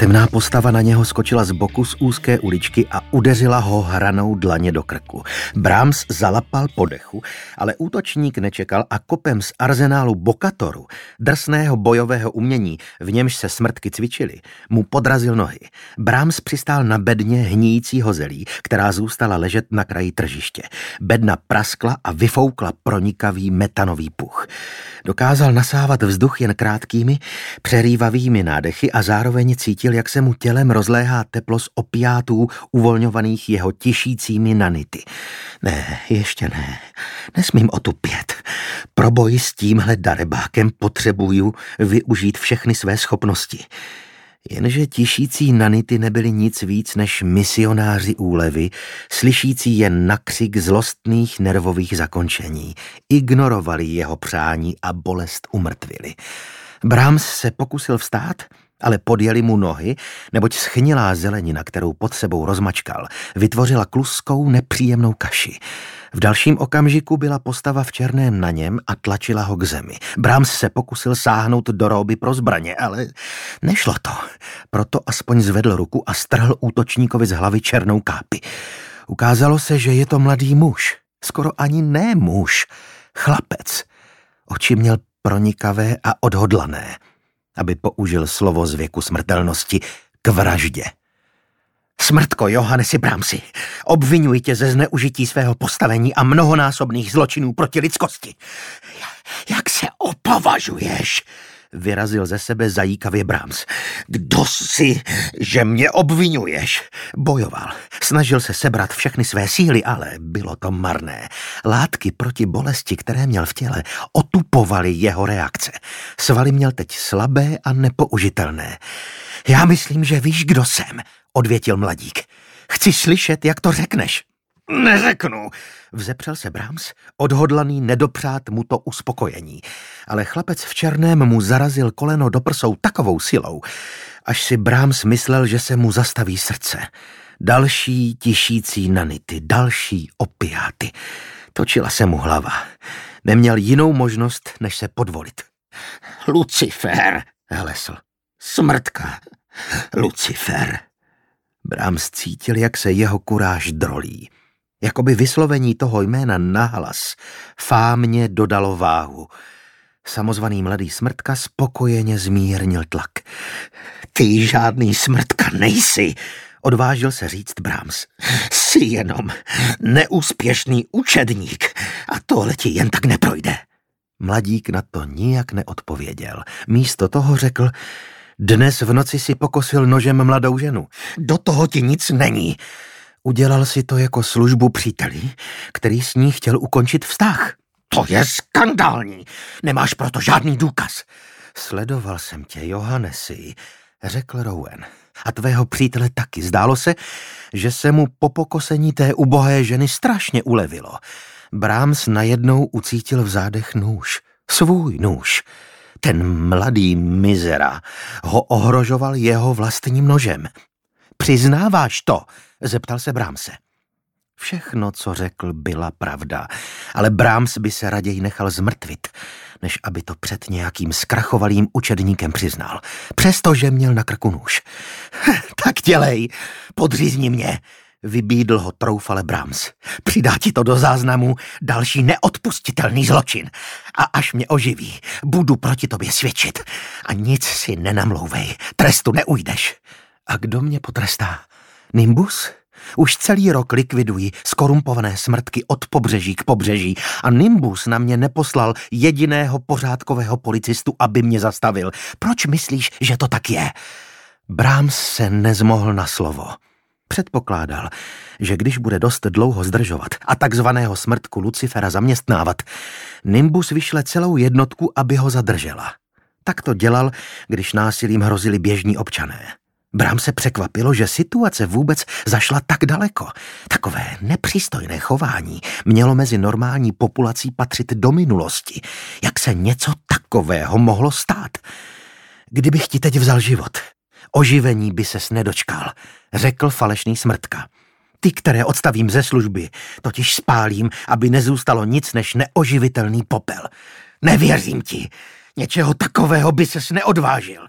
Temná postava na něho skočila z boku z úzké uličky a udeřila ho hranou dlaně do krku. Brahms zalapal po dechu, ale útočník nečekal a kopem z arzenálu Bokatoru, drsného bojového umění, v němž se smrtky cvičily, mu podrazil nohy. Brahms přistál na bedně hníjícího zelí, která zůstala ležet na kraji tržiště. Bedna praskla a vyfoukla pronikavý metanový puch. Dokázal nasávat vzduch jen krátkými, přerývavými nádechy a zároveň cítil, jak se mu tělem rozléhá teplo z opiátů uvolňovaných jeho tišícími nanity. Ne, ještě ne. Nesmím otupět. Pro boj s tímhle darebákem potřebuju využít všechny své schopnosti. Jenže tišící nanity nebyly nic víc než misionáři úlevy, slyšící jen na křik zlostných nervových zakončení. Ignorovali jeho přání a bolest umrtvili. Brahms se pokusil vstát, ale podjeli mu nohy, neboť schnilá zelenina, kterou pod sebou rozmačkal, vytvořila kluskou nepříjemnou kaši. V dalším okamžiku byla postava v černém na něm a tlačila ho k zemi. Brahms se pokusil sáhnout do róby pro zbraně, ale nešlo to. Proto aspoň zvedl ruku a strhl útočníkovi z hlavy černou kápi. Ukázalo se, že je to mladý muž. Skoro ani ne muž. Chlapec. Oči měl pronikavé a odhodlané, aby použil slovo z věku smrtelnosti, k vraždě. Smrtko Johannesi Brahmsi, obviňuji tě ze zneužití svého postavení a mnohonásobných zločinů proti lidskosti. Jak se opovažuješ? Vyrazil ze sebe zajíkavě Brahms. Kdo jsi, že mě obvinuješ? Bojoval. Snažil se sebrat všechny své síly, ale bylo to marné. Látky proti bolesti, které měl v těle, otupovaly jeho reakce. Svaly měl teď slabé a nepoužitelné. Já myslím, že víš, kdo jsem, odvětil mladík. Chci slyšet, jak to řekneš. Neřeknu, vzepřel se Brahms, odhodlaný nedopřát mu to uspokojení. Ale chlapec v černém mu zarazil koleno do prsou takovou silou, až si Brahms myslel, že se mu zastaví srdce. Další tišící nanity, další opiáty. Točila se mu hlava. Neměl jinou možnost, než se podvolit. Lucifer, hlesl. Smrtka. Lucifer. Brahms cítil, jak se jeho kuráž drolí. Jakoby vyslovení toho jména nahlas fámně dodalo váhu. Samozvaný mladý Smrtka spokojeně zmírnil tlak. Ty žádný Smrtka nejsi, odvážil se říct Brahms. Jsi jenom neúspěšný učedník a tohle ti jen tak neprojde. Mladík na to nijak neodpověděl. Místo toho řekl: dnes v noci si pokosil nožem mladou ženu. Do toho ti nic není. Udělal si to jako službu příteli, který s ní chtěl ukončit vztah. To je skandální. Nemáš proto žádný důkaz. Sledoval jsem tě, Johannesi, řekl Rowan. A tvého přítele taky. Zdálo se, že se mu po pokosení té ubohé ženy strašně ulevilo. Brahms najednou ucítil v zádech nůž. Svůj nůž. Ten mladý mizera ho ohrožoval jeho vlastním nožem. Přiznáváš to? Zeptal se Brahmse. Všechno, co řekl, byla pravda, ale Brahms by se raději nechal zmrtvit, než aby to před nějakým zkrachovalým učedníkem přiznal, přestože měl na krku nůž. Tak dělej, podřízni mě, vybídl ho troufale Brahms. Přidá ti to do záznamu další neodpustitelný zločin. A až mě oživí, budu proti tobě svědčit. A nic si nenamlouvej, trestu neujdeš. A kdo mě potrestá? Nimbus? Už celý rok likviduji skorumpované smrtky od pobřeží k pobřeží a Nimbus na mě neposlal jediného pořádkového policistu, aby mě zastavil. Proč myslíš, že to tak je? Brahms se nezmohl na slovo. Předpokládal, že když bude dost dlouho zdržovat a takzvaného smrtku Lucifera zaměstnávat, Nimbus vyšle celou jednotku, aby ho zadržela. Tak to dělal, když násilím hrozili běžní občané. Brahms se překvapilo, že situace vůbec zašla tak daleko. Takové nepřístojné chování mělo mezi normální populací patřit do minulosti. Jak se něco takového mohlo stát? Kdybych ti teď vzal život, oživení by ses nedočkal, řekl falešný Smrtka. Ty, které odstavím ze služby, totiž spálím, aby nezůstalo nic než neoživitelný popel. Nevěřím ti. Něčeho takového by ses neodvážil.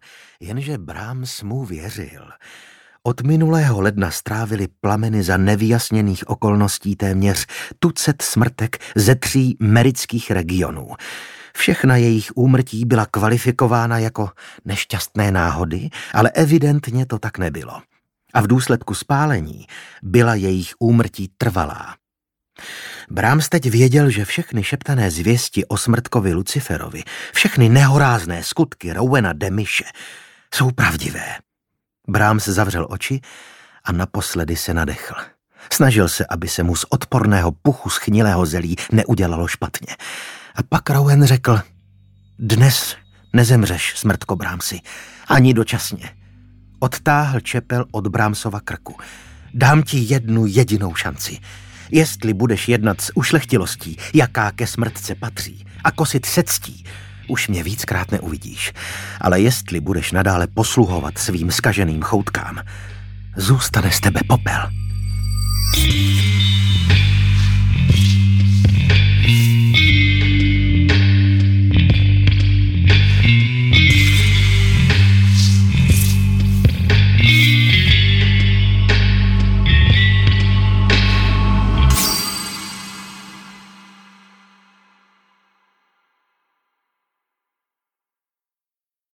Jenže Brahms mu věřil. Od minulého ledna strávili plameny za nevyjasněných okolností téměř tucet smrtek ze 3 merických regionů. Všechna jejich úmrtí byla kvalifikována jako nešťastné náhody, ale evidentně to tak nebylo. A v důsledku spálení byla jejich úmrtí trvalá. Brahms teď věděl, že všechny šeptané zvěsti o smrtkovi Luciferovi, všechny nehorázné skutky Rowena de Mische jsou pravdivé. Brahms zavřel oči a naposledy se nadechl. Snažil se, aby se mu z odporného puchu schnilého zelí neudělalo špatně. A pak Rowan řekl: dnes nezemřeš, smrtko Brahmsi, ani dočasně. Odtáhl čepel od Brahmsova krku. Dám ti jednu jedinou šanci. Jestli budeš jednat s ušlechtilostí, jaká ke smrtce patří, a kosit se ctí, už mě víckrát neuvidíš. Ale jestli budeš nadále posluhovat svým zkaženým choutkám, zůstane z tebe popel.